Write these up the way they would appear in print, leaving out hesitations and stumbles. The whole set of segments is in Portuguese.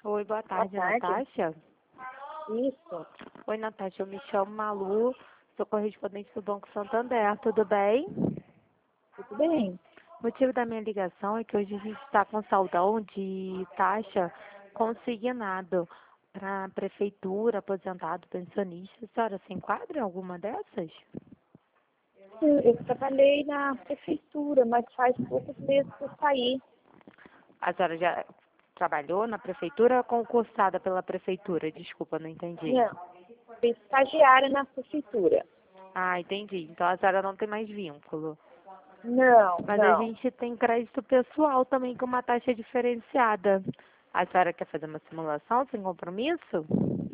Oi, boa Boa tarde, tarde. Natasha. Isso. Oi, Natasha, eu me chamo Malu, sou correspondente do Banco Santander, tudo bem? Tudo bem. O motivo da minha ligação é que hoje a gente está com saldão de taxa consignado para prefeitura, aposentado, pensionista. A senhora se enquadra em alguma dessas? Eu trabalhei na prefeitura, mas faz poucos meses que eu saí. A senhora já trabalhou na prefeitura ou concursada pela prefeitura? Desculpa, não entendi. Não, fui estagiária na prefeitura. Ah, entendi. Então a senhora não tem mais vínculo. Não, Mas a não. gente tem crédito pessoal também com uma taxa diferenciada. A senhora quer fazer uma simulação sem compromisso?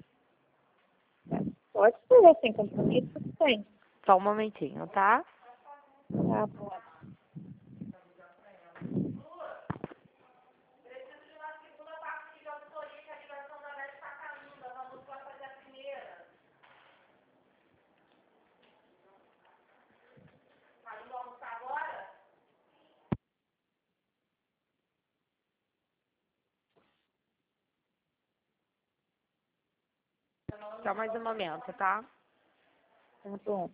Pode ser, sem compromisso, tem. Só um momentinho, tá? Tá bom. Só mais um momento, tá? Tá bom.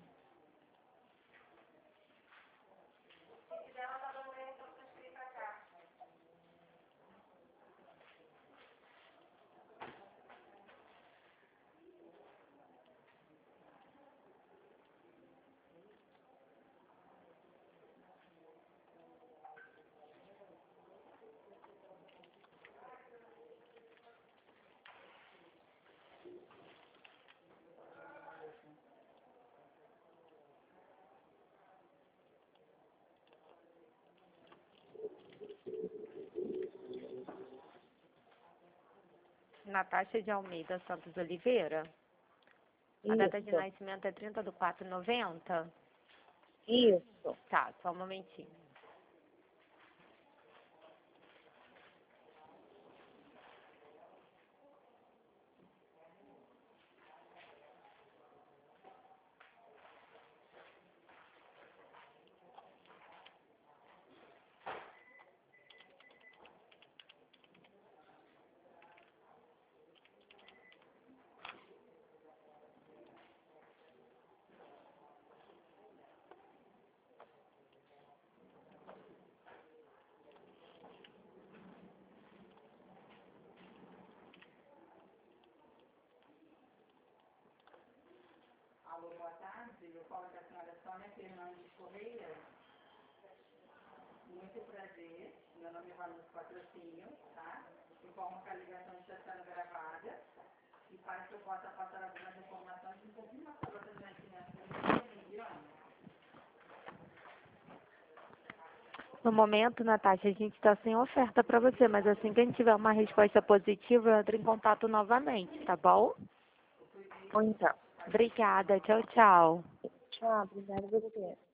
Natasha de Almeida Santos Oliveira. A data de Isso. nascimento é 30/4/90. Isso. Tá, só um momentinho. Alô, boa tarde. Eu falo com a senhora Sônia Fernandes Correia. Muito prazer. Meu nome é Vanessa Patrocínio, tá? Informo que a ligação está sendo gravada e para que eu possa passar algumas informações de confirmação da sua nascimento. No momento, Natasha, a gente está sem oferta para você, mas assim que a gente tiver uma resposta positiva, eu entro em contato novamente, tá bom? Ou então. Obrigada, tchau, tchau. Tchau, obrigada a você.